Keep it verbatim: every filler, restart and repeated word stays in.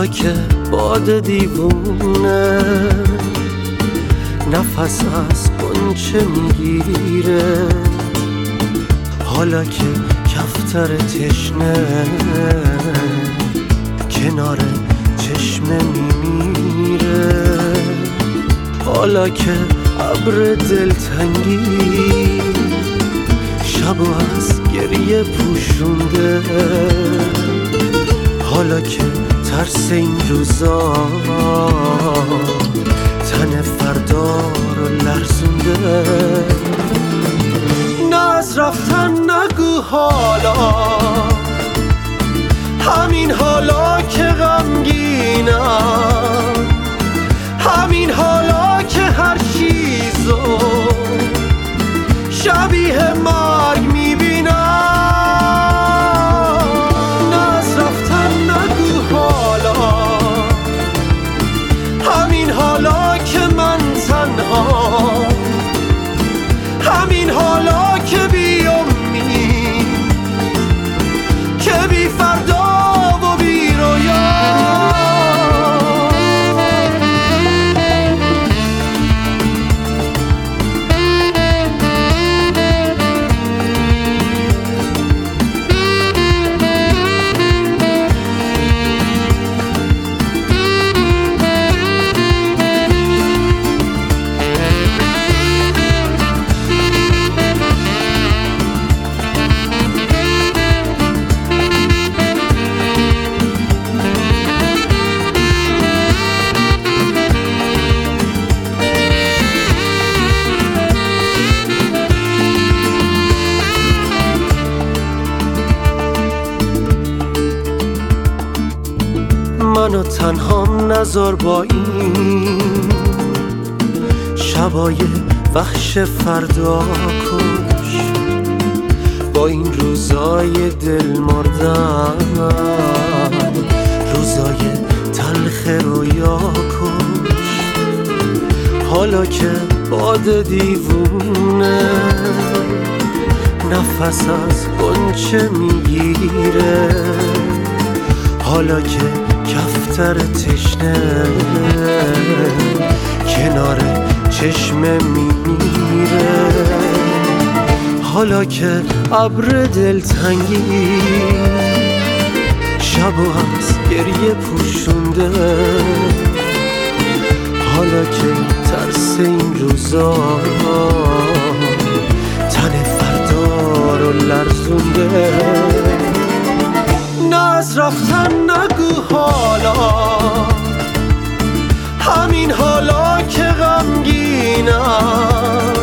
که باد دیوونه نفس از غنچه میگیره، حالا که کفتر تشنه کنار چشمه میمیره، حالا که ابر دلتنگی شبو از گریه پوشونده، حالا که ترس این روزا تن فردا رو لرزونده. نه از رفتن نگو حالا، همین حالا که غمگینم، همین حالا که هر چیزو شبیه مرگ میبینم. نه از رفتن نگو حالا، همین حالا که من تنها، همین حالا که بی امید، که بی فردا و بی رویا. منو تنهام نذار با این شبای وحش فردا کش، با این روزای دل مردن، روزای تلخ رویا کش، حالا که باد دیوونه نفس از غنچه میگیره، حالا که کفتر تشنه کنار چشمه میمیره، حالا که ابر دلتنگی شبو از گریه پوشونده، حالا که ترس این روزا تن فردا رو لرزونده. نه از رفتن نگو حالا، همین حالا که غمگینم،